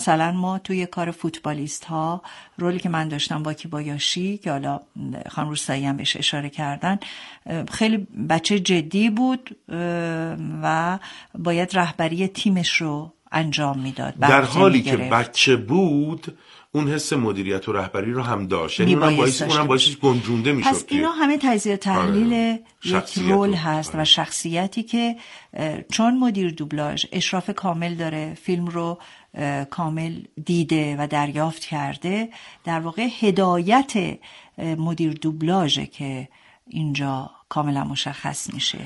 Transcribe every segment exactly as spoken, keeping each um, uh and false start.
مثلا ما توی کار فوتبالیست ها، رولی که من داشتم با کیبایاشی که حالا خانم روستایی هم بهش اشاره کردن، خیلی بچه جدی بود و باید رهبری تیمش رو انجام میداد. در حالی که بچه بود اون حس مدیریت و رهبری رو هم داشت، یعنی اونم باعث اونم باعث گنجونده میشد. پس اینا همه تجزیه تحلیل آره. یک رول هست آره. و شخصیتی که چون مدیر دوبلاژ اشراف کامل داره، فیلم رو کامل دیده و دریافت کرده، در واقع هدایت مدیر دوبلاژه که اینجا کاملا مشخص میشه.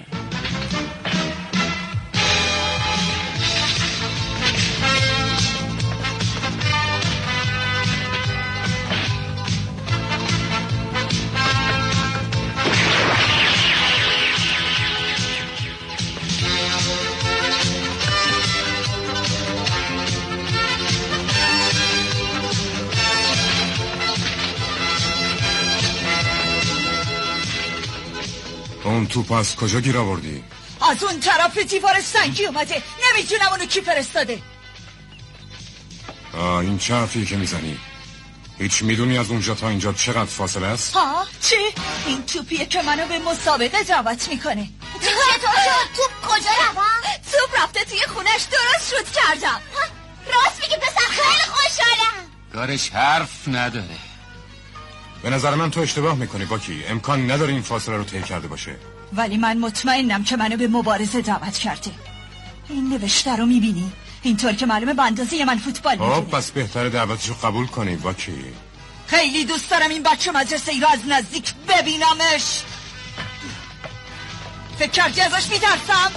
اون توپ از کجا گیر آوردی؟ از اون طرف دیوار سنگی اومده، نمیدونم اونو کی فرستاده. آه این چه حرفیه که میزنی؟ هیچ میدونی از اونجا تا اینجا چقدر فاصله است؟ ها؟ چی؟ این توپیه که منو به مسابقه دعوت میکنه. چطور شد؟ توپ کجا رفت؟ توپ رفته توی خونش، درست شد کردم. راست میگی پسر، خیلی خوشحالم. کارش حرف نداره. به نظر من تو اشتباه میکنی باکی، امکان نداره این فاصله رو طی کرده باشه. ولی من مطمئنم که منو به مبارزه دعوت کرده. این نوشته رو میبینی؟ اینطور که معلومه به اندازه من فوتبال میدونه. خب پس بهتره دعوتشو قبول کنی باکی. خیلی دوست دارم این بچه مدرسه ای رو از نزدیک ببینمش. فکر کردی ازش میترسم؟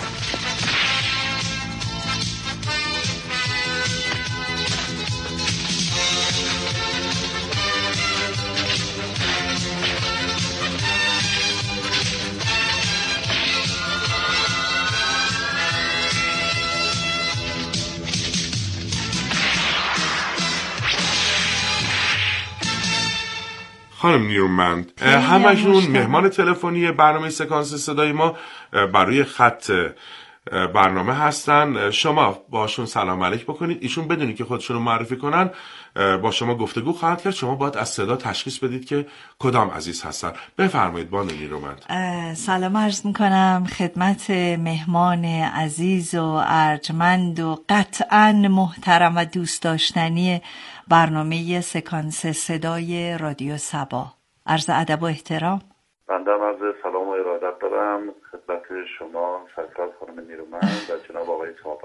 خانم نیرومند، همشون مهمان تلفنی برنامه سکانس صدای ما برای خط برنامه هستن. شما باشون سلام علیک بکنید، ایشون بدونید که خودشون رو معرفی کنن، با شما گفتگو خواهد کرد. شما باید از صدا تشخیص بدید که کدام عزیز هستن. بفرمایید بانو نیرومند. سلام عرض میکنم خدمت مهمان عزیز و ارجمند و قطعاً محترم و دوست داشتنی برنامه سکانس صدای رادیو صبا. عرض ادب و احترام. بنده عرض سلام و ارادت دارم خدمت شما سرکار خانم نیرومند و جناب آقای صبا.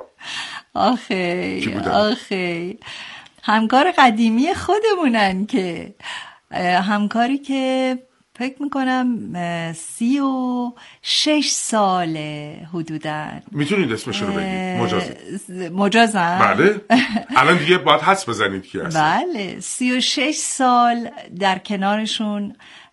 آخی آخی همکار قدیمی خودمونن که همکاری که فکر میکنم سی و شش ساله حدوداً. میتونید اسمش رو بگید؟ مجازه مجازم؟ بله. الان دیگه باید حدس بزنید کی هست. بله سی و شش سال در کنارشون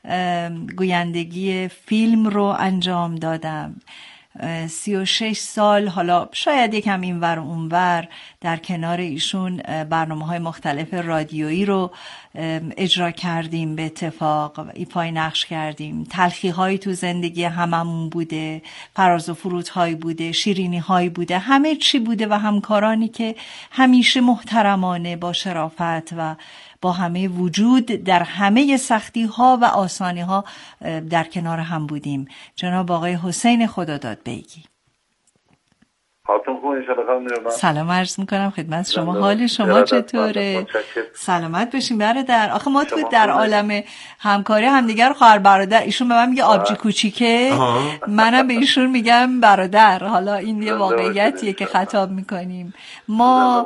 گویندگی فیلم رو انجام دادم. سی و شش سال حالا شاید یکم اینور و اونور در کنار ایشون برنامه های مختلف رادیویی رو اجرا کردیم، به اتفاق ایفای نقش کردیم. تلخی هایی تو زندگی هممون بوده، فراز و فرود هایی بوده، شیرینی هایی بوده، همه چی بوده و همکارانی که همیشه محترمانه با شرافت و با همه وجود در همه سختی ها و آسانی ها در کنار هم بودیم. جناب آقای حسین خداداد بیگی. حالتون خوبه ان شاءالله خانم نیرومند؟ سلام عرض میکنم خدمت شما. حال شما چطوره؟ سلامت باشین برادر. آخه ما تو در عالم همکاری همدیگر رو خواهر برادر، ایشون به من میگه آبجی کوچیکه، منم به ایشون میگم برادر. حالا این یه واقعیتیه که خطاب میکنیم. ما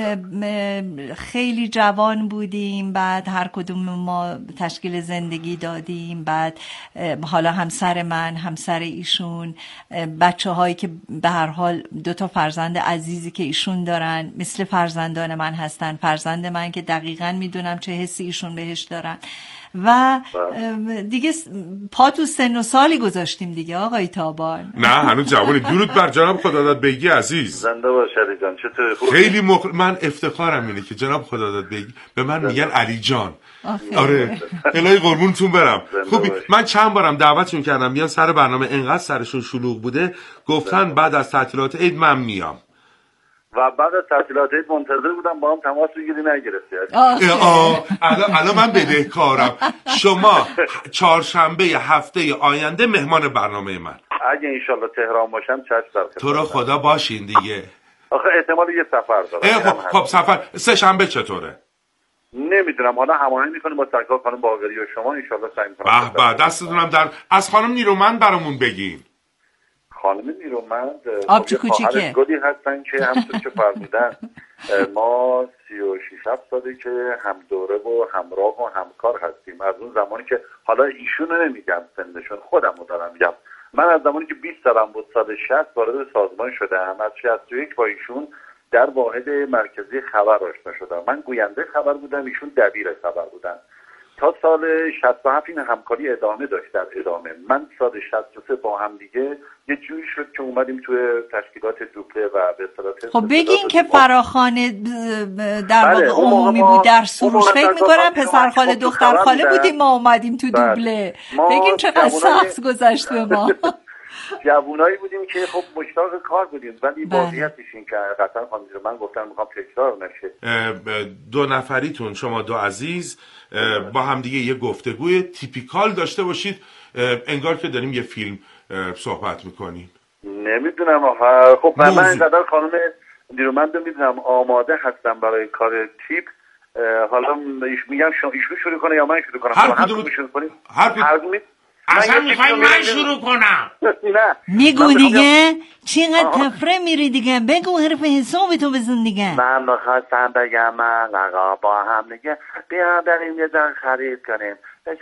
خیلی جوان بودیم، بعد هر کدوم ما تشکیل زندگی دادیم، بعد حالا همسر من، همسر ایشون، بچه هایی که به هر حال دو تا فرزند عزیزی که ایشون دارن مثل فرزندان من هستن، فرزند من که دقیقاً میدونم چه حسی ایشون بهش دارن و دیگه پا تو سن و سالی گذاشتیم دیگه آقای تابان. نه هنوز جوانی. درود بر جناب خداداد بیگی عزیز. زنده باشید جان. چطور؟ خیلی مخ... من افتخارم اینه که جناب خداداد بیگی به من میگن علی جان. آره الهی قربونتون برم. خوبی من چند بارم دعوتشون کردم بیان سر برنامه، انقدر سرشون شلوغ بوده گفتن بعد از تعطیلات عید من میام. و بعد از تعطیلات عید منتظر بودم با هم تماس بگیری نگرفتی. آه الان الان من بدهکارم. شما چهارشنبه هفته آینده مهمان برنامه من. اگه انشالله تهران باشم چشم در تو رو خدا باشین دیگه. آخه احتمال یه سفر داره. خب خب سفر سه شنبه چطوره؟ نمیدونم، حالا هماهنگ میکنیم با سرکار خانم باقری و شما انشالله سعی میکنم. به به دستتونم در. از خانم نیرومند برامون بگین. خانم نیرومند آبجو کوچیکه گلی هستن که همونطور که فرمودن ما سی و شش هفت ساله که هم دوره و همراه و همکار هستیم. از اون زمانی که حالا ایشون رو نمیگم سنشون، خودم رو دارم میگم، من از زمانی که بیست سالم بود سال شصت وارد سازمان شدم. از شصت و یک با ایشون در واحد مرکزی خبر آشنا شدم. من گوینده خبر بودم، ایشون دبیر خبر بودن. تا سال شصت و هفت این همکاری ادامه داشت در ادامه. من سال شصت و سه با هم دیگه یه جوری شد که اومدیم توی تشکیلات دوبله و به اصطلاح خب بگین که فراخوانه در واقع عمومی بود در سروش. فکر می‌کنم پسر خاله دختر خاله بودیم ما اومدیم تو دوبله. بگین چقدر سخت گذشت به ما. جوونایی بودیم که خب مشتاق کار بودیم، ولی واقعیتش این که قطعا خانم من گفتم میخوام تکرار نشه. دو نفریتون شما دو عزیز با هم دیگه یه گفتگوی تیپیکال داشته باشید، انگار که داریم یه فیلم صحبت میکنیم. نمیدونم آخه خب من من اینقدر خانم نیرومند میدونم آماده هستم برای کار تیپ. حالا ایش میگم ایشون شروع کنه یا من شروع کنم؟ هر کدوم شروع کنیم. هر کدوم اصلا میخوای من شروع کنم؟ نه میگو دیگه چقدر تفره میری دیگه، بگو حرف حسابتو بزن دیگه. من میخواستم بگم من آقا با هم دیگه بیا بریم یه جا خرید کنیم.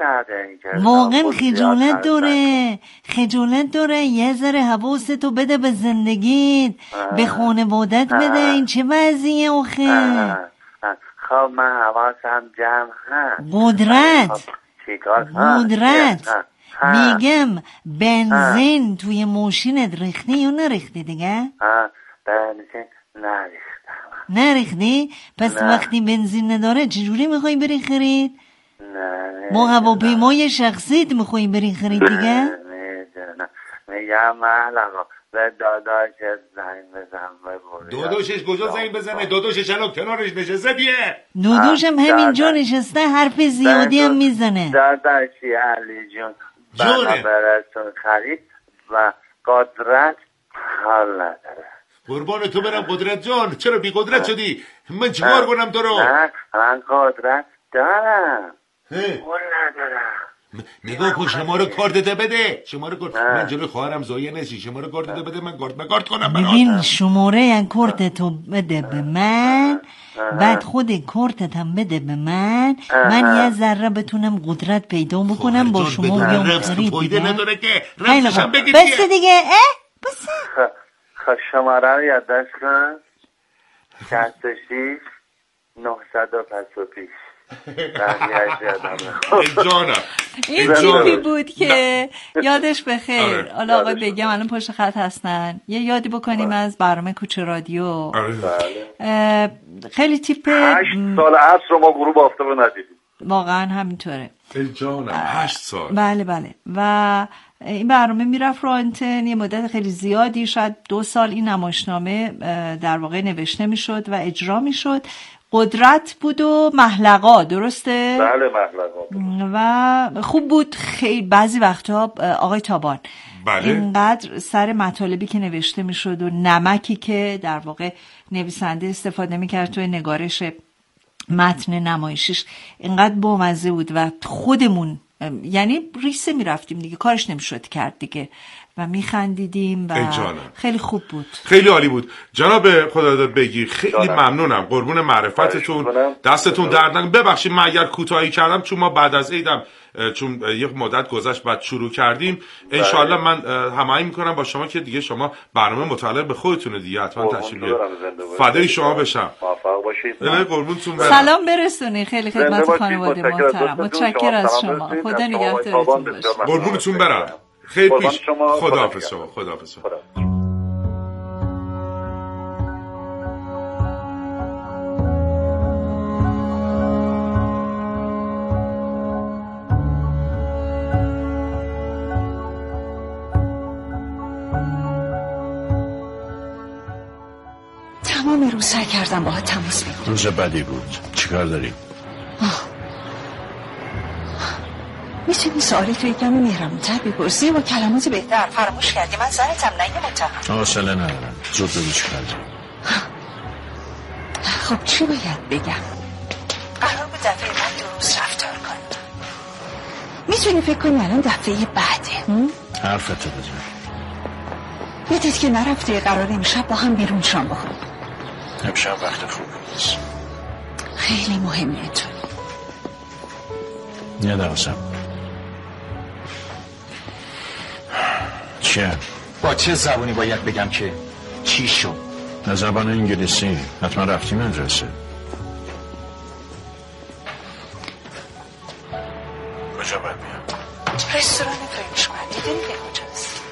واقعا خجالت داره، خجالت داره. یه ذره حواستو بده به زندگیت، به خانوادت بده. این چه وضعیه آخه؟ خب من حواسم جمع هست. قدرت قدرت میگم بنزین توی ماشینت ریختی یا نریختی دیگه؟ بنزین نریختم. نریختی؟ پس وقتی بنزین نداره چجوری میخوایی بری خرید؟ نه با هواپیمای شخصیت میخوایی بری خرید دیگه؟ میدونم. میگم محلقا به داداشت زنگ بزن ببوری. داداشش کجا زنگ بزنه؟ داداشش الان کنارش نشسته بیه. داداشم همینجا نشسته حرف زیادی هم میزنه. داداشی علی جون جونه براتون خرید و قدرت حال نداره. قربان تو برم قدرت جان، چرا بی قدرت شدی؟ من چیکار کنم تو رو؟ من قدرت دارم، اون ندارم. نگاه کن شماره کارتت بده، شماره کارت. من جلوی خواهرم زایه نشی، شماره کارتت بده من کارت من کارت کنم. ببین شماره کارتتو بده به من، بعد خود کارتت هم بده به من، من یه ذره بتونم قدرت پیدا بکنم با شما بیام خرید دیگه. نداره که رفتشم بگید بس دیگه. اه بس شماره رو یادداشت کن. شصت و شش نهصد و پنجاه و پیش. جانم این تیپی بود که یادش بخیر. حالا آقای بگم الان پشت خط هستن، یه یادی بکنیم از برنامه کوچه رادیو. خیلی تیپ هشت سال عصر رو ما غروب آفتاب ندیدیم. واقعا همینطوره جانم. هشت سال. بله بله. و این برنامه میرفت رو آنتن یه مدت خیلی زیادی، شاید دو سال این نمایشنامه در واقع نوشته میشد و اجرا میشد. قدرت بود و محلقا، درسته؟ بله محلقا. و خوب بود خیلی. بعضی وقتا آقای تابان بله. اینقدر سر مطالبی که نوشته میشد و نمکی که در واقع نویسنده استفاده میکرد توی نگارش متن نمایشش اینقدر بامزه بود و خودمون یعنی ریسه میرفتیم دیگه، کارش نمیشد کرد دیگه و میخندیدیم و خیلی خوب بود. خیلی عالی بود. جناب خداداد بگی خیلی جانم. ممنونم، قربون معرفتتون، دستتون درد نکنه. ببخشید من اگر کوتاهی کردم چون ما بعد از عیدم چون یک مدت گذشت بعد شروع کردیم. انشالله من هماهنگ میکنم با شما که دیگه شما برنامه متعلق به خودتونه دیگه حتما تشریف بیارید. فدای شما بشم. موفق باشید. قربونتون برم. سلام برسونی. خیلی خدمت خانواده محترم. متشکرم از شما. خدا نگهدارتون باشه. قربونتون برم. خیلی پیش. خداحافظ شما. خداحافظ. تمام روز سعی کردم باهات تماس بگیرم. روز بدی بود. چیکار داری؟ میتونی سوالی تو یکمی مهربون‌تر بپرسی با کلمات بهتر؟ فراموش کردی من زنتم، نه یه متهم. حوصله ندارم. زود بگو چیکار داری؟ خب چی باید بگم؟ قرار بود دفعه بعد درست رفتار کنی. میتونی فکر کنی الان دفعه بعده؟ حرفتو بزن. یادت که نرفته قرار امشب با هم بیرون شام بخوریم. امشب وقت خوبی نیست. خیلی مهمه تو. یه دقیقه. چیه؟ با چه زبونی باید بگم که چی شد؟ به زبان انگلیسی. حتما رفتی مدرسه. کجا باید بیام؟ رستوران فرنش من. دیدنی به کجاست؟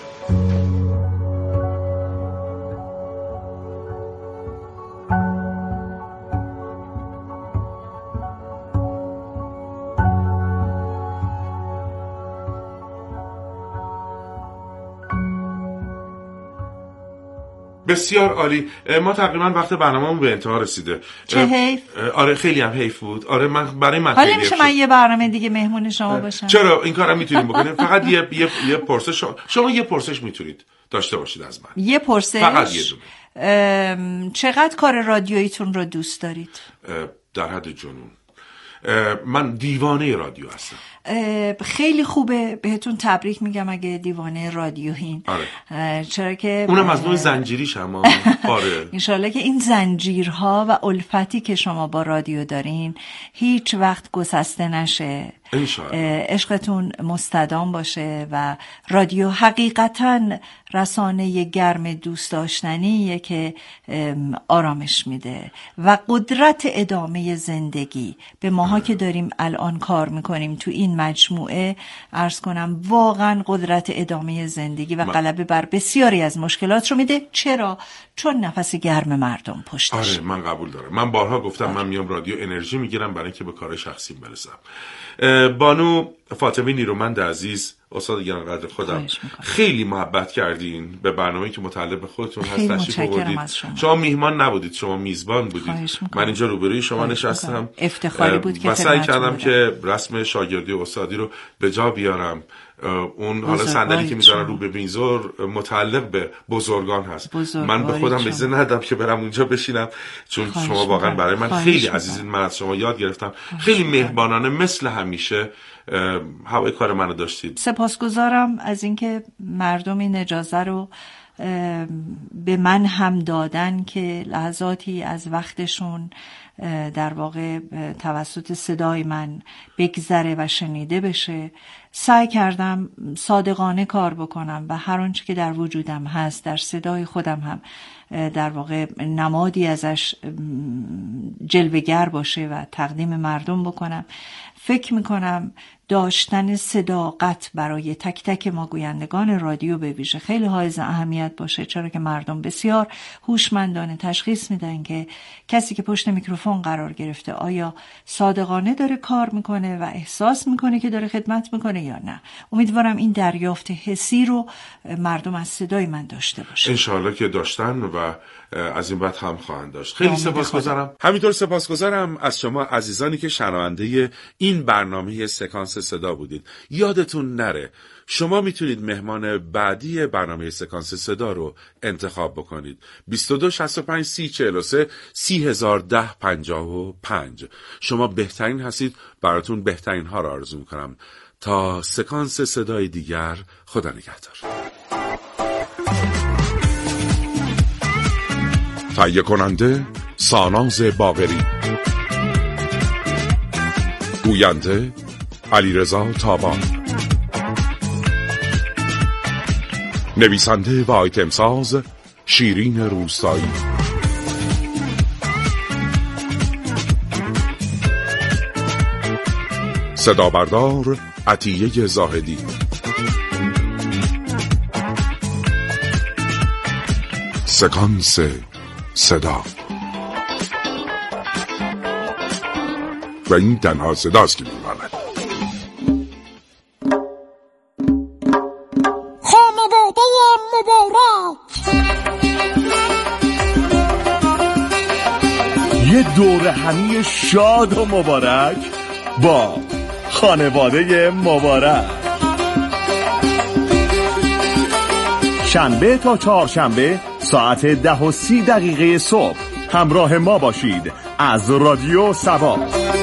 بسیار عالی. ما تقریبا وقت برنامه‌مون به انتها رسیده. چه حیف. آره خیلی هم حیف بود. آره من برای من حالا میشه من یه برنامه دیگه مهمون شما باشم؟ چرا این کارم میتونیم بکنیم. فقط یه یه یه پرسش شما, شما یه پرسش میتونید داشته باشید از من. یه پرسش. فقط یه دونه. چقدر کار رادیوییتون رو دوست دارید؟ در حد جنون. من دیوانه رادیو هستم. خیلی خوبه، بهتون تبریک میگم اگه دیوانه رادیوین. آره. چرا که اونم از نوع زنجیریش هم. آره. انشالله که این زنجیرها و الفتی که شما با رادیو دارین هیچ وقت گسسته نشه. انشالله. عشقتون مستدام باشه و رادیو حقیقتاً رسانه گرم دوست داشتنیه که آرامش میده و قدرت ادامه زندگی به ماها که داریم الان کار میکنیم تو این مجموعه عرض کنم واقعا قدرت ادامه زندگی و غلبه بر بسیاری از مشکلات رو میده. چرا؟ چون نفس گرم مردم پشتش. آره من قبول دارم. من بارها گفتم آره. من میام رادیو انرژی میگیرم برای اینکه به کار شخصیم برسم. بانو فاطمی نیرومند عزیز، استاد گرانقدر خودم، خیلی محبت کردین به برنامه‌ای که متعلق به خودتون هست. تشریف آوردید. شما. شما میهمان نبودید، شما میزبان بودید. من اینجا روبروی شما نشستم. افتخاری بود که سعی کردم که رسم شاگردی و استادی رو به جا بیارم. اون حالا صندلی که میذارن رو به میزور متعلق به بزرگان هست. من به خودم اجازه ندادم که برم اونجا بشینم چون شما واقعا برای من خیلی عزیزین. من از شما یاد گرفتم. خیلی مهربانانه مثل همیشه هوای کار منو داشتید. سپاسگزارم از اینکه مردم این اجازه رو به من هم دادن که لحظاتی از وقتشون در واقع توسط صدای من بگذره و شنیده بشه. سعی کردم صادقانه کار بکنم و هر آنچه که در وجودم هست در صدای خودم هم در واقع نمادی ازش جلوه‌گر باشه و تقدیم مردم بکنم. فکر میکنم داشتن صداقت برای تک تک ما گویندگان رادیو به ویژه خیلی حائز اهمیت باشه، چرا که مردم بسیار هوشمندانه تشخیص میدن که کسی که پشت میکروفون قرار گرفته آیا صادقانه داره کار میکنه و احساس میکنه که داره خدمت میکنه یا نه. امیدوارم این دریافت حسی رو مردم از صدای من داشته باشه. انشاءالله که داشتن و از این بعد هم خواهند داشت. خیلی سپاسگزارم. همینطور سپاسگزارم از شما عزیزانی که شنونده این برنامه سکانس صدا بودید. یادتون نره شما میتونید مهمان بعدی برنامه سکانس صدا رو انتخاب بکنید. بیست و دو شصت و پنج سی چهل و سه سی هزار ده پنجاه و پنج. شما بهترین هستید. براتون بهترین ها رو آرزو میکنم. تا سکانس صدای دیگر، خدا نگهدار. تهیه کننده ساناز باقری، گوینده علیرضا تابان، نویسنده و آیتم ساز شیرین روستایی، صدا بردار عطیه زاهدی. سکانس صدا و این تنها صداست که میماند. خانواده مبارک همه شاد و مبارک با خانواده مبارک. شنبه تا چهارشنبه ساعت ده و سی دقیقه صبح همراه ما باشید از رادیو سبا.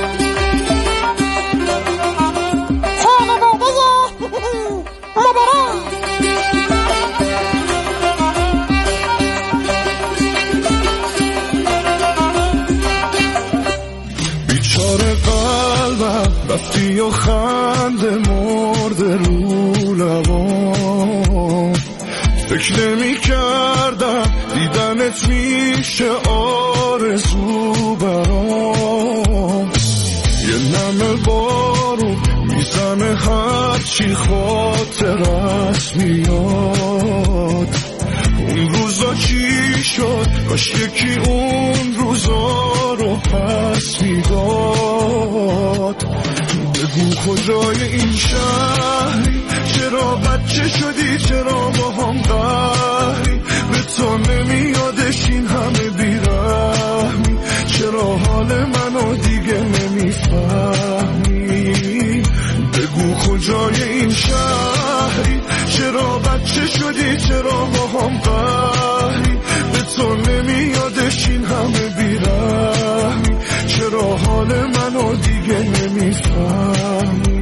بیچاره قلبم رفتی و خنده مرده رو لبام، فکر نمی کردم دیدنت میشه آرزو برام. یه نمه بارون میزنه هرچی خاطرت میاد. اون روزا چی شد؟ کاش یکی اون روزا رو پس میداد. بگو کجای این شهری، چرا بچه شدی، چرا با هم قهری، به تو نمیادش این همه بیرحمی، چرا حال منو دیگه نمیفهمی. بگو کجای این شهری، چرا بچه شدی، چرا با هم قهری، به تو نمیادش این همه بیرحمی، چرا حال منو دیگه نمیفهمی.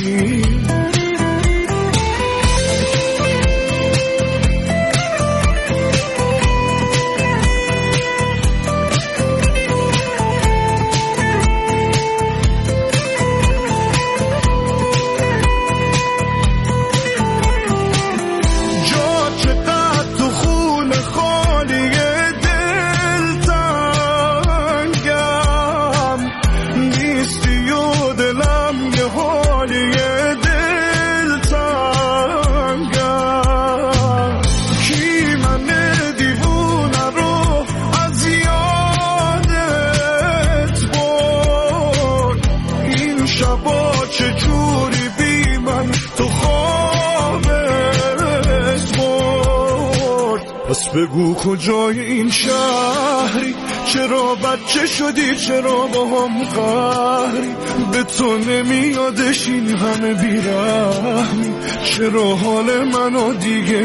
بگو کجای این شهری، چرا بچه شدی، چرا با هم قهری، به تو نمیادش این همه بیرحمی، چرا حال منو دیگه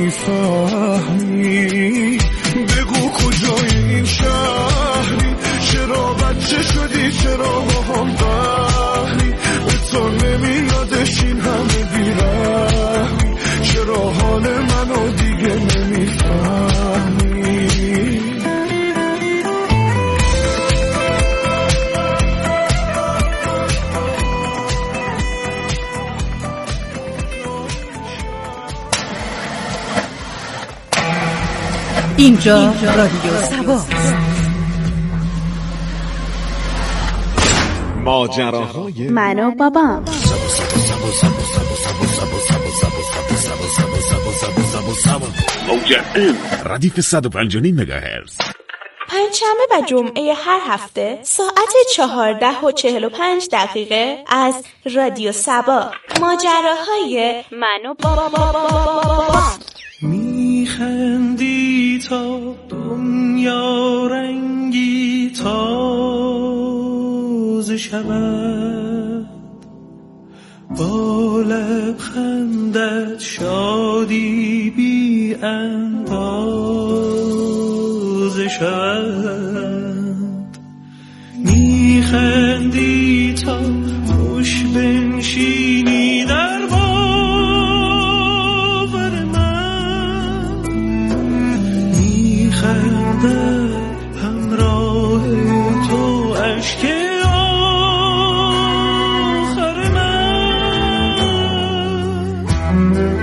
نمیفهمی. بگو کجای این شهری، چرا بچه شدی، چرا با هم قهری، به تو نمیادش این همه بیرحمی، چرا حال منو دیگه نمیفهمی. اینجا رادیو سبا. ماجراهای من و بابام. ردیف صد و پنج و نیم مگاهرتز. پنجشنبه و جمعه هر هفته ساعت چهارده و چهل و پنج دقیقه از رادیو سبا. ماجراهای من و بابام. میخندی تا دنیا رنگی تازه شود، با لبخندت شادی بی اندازه شود. میخندی تا خوش بنشینی در باور من، میخندد همراه تو اشک آخر من.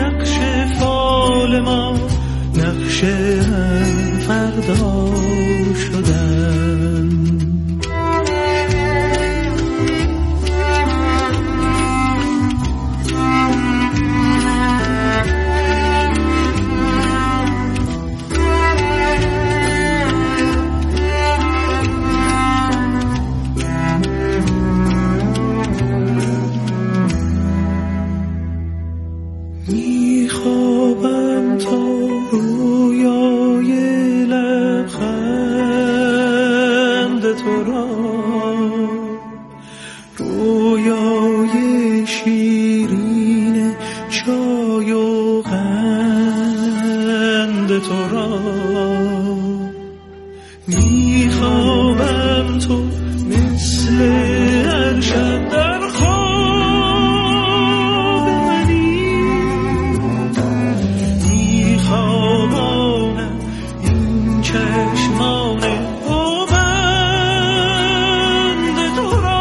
نقش فال ما نقش هم فردا شدن. میخوابم تا رویای لبخند تو را، رویای شیرین چای و قند تو را. میخوابم تو مثل هر شب در خواب منی، میخوابانم این چشمان پابند تو را.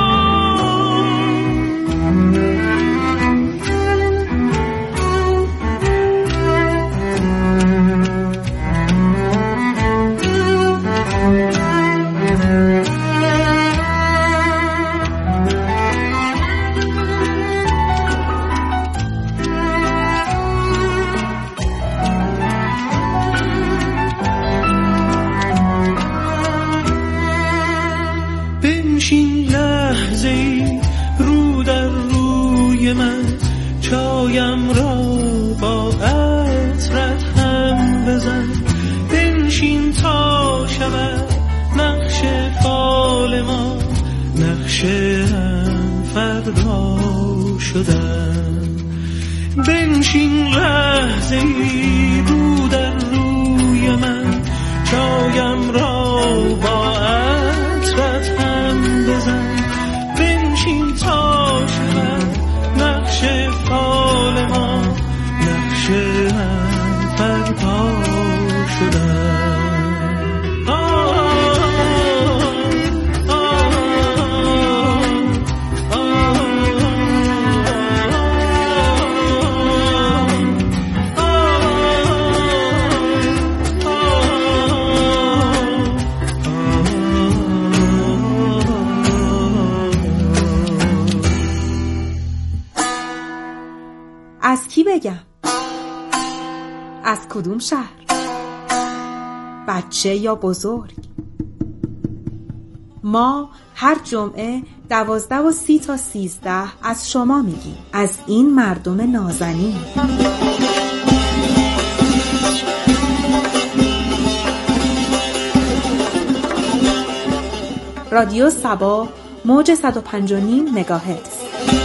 بنشین لحظه‌ای رو در روی من، چایم را با عطرت هم بزن. بنشین تا شود نقش فال ما نقش هم فردا شدن. بنشین لحظه‌ای رو در روی من، چایم را با عطرت هم بزن. بنشین تا شود نقش فال ما نقش هم فردا شدن. از کی بگم؟ از کدوم شهر؟ بچه یا بزرگ؟ ما هر جمعه دوازده و سی تا سیزده از شما میگیم، از این مردم نازنین. رادیو صبا موج صد و پنج و نیم مگاهرتز.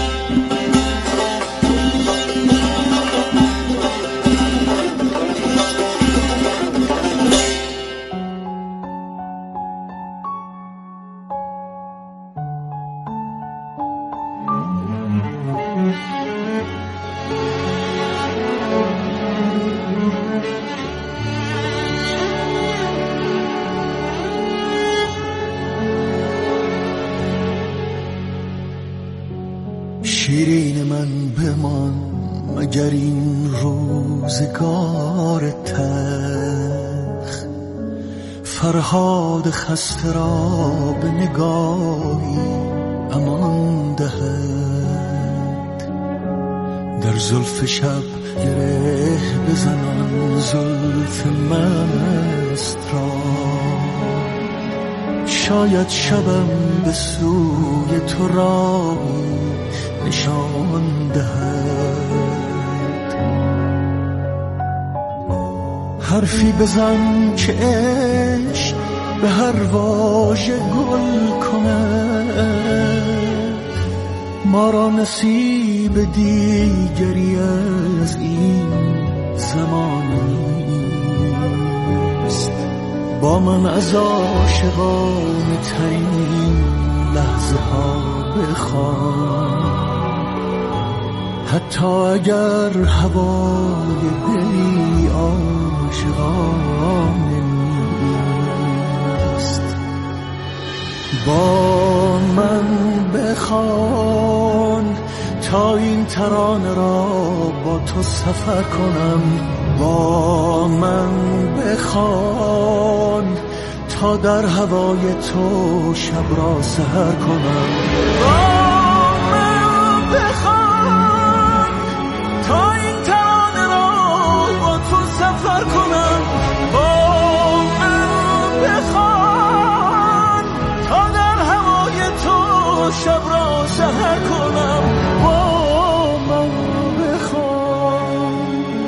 شیرین من بمان مگر این روزگار تلخ، فرهاد خسته را به نگاهی امان دهد. در زلف شب گره بزنان زلف مست را، شاید شبم به سوی تو راهی نشان دهد. حرفی بزن که عشق به هر واژه گل کند، ما را نصیب دیگری از این زمان نیست. با من از عاشقانه ترین لحظه ها بخوان، حتی اگر هوای دلی عاشقانه نیست. با من بخوان تا این ترانه را با تو سفر کنم. با من بخوان تا در هوای تو شب را سحر کنم. با من بخوان تا این ترانه را با تو سفر کنم. با من بخوان تا در هوای تو شب را سحر کنم. با من بخوان.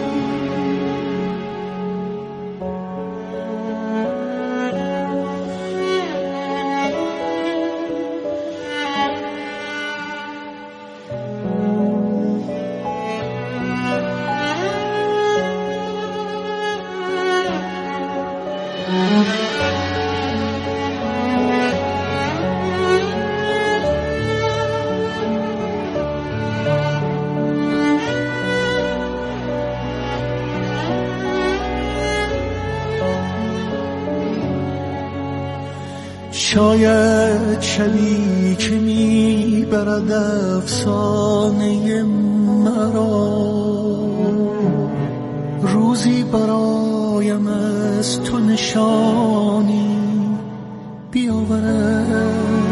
شاید شبی که میبرد افسانه مرا، روزی برایم از تو نشانی بیاورد.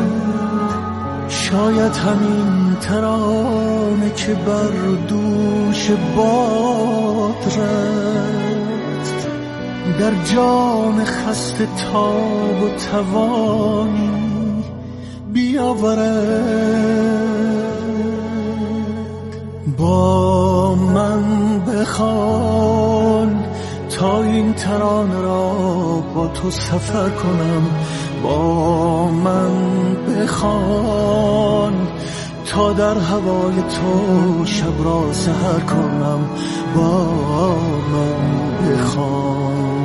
شاید همین ترانه که بر دوش باد رفت در جان خسته تاب و توانی بیاورد. با من بخوان تا این ترانه را با تو سفر کنم. با من بخوان تا در هوای تو شب را سحر کنم. با من بخوان.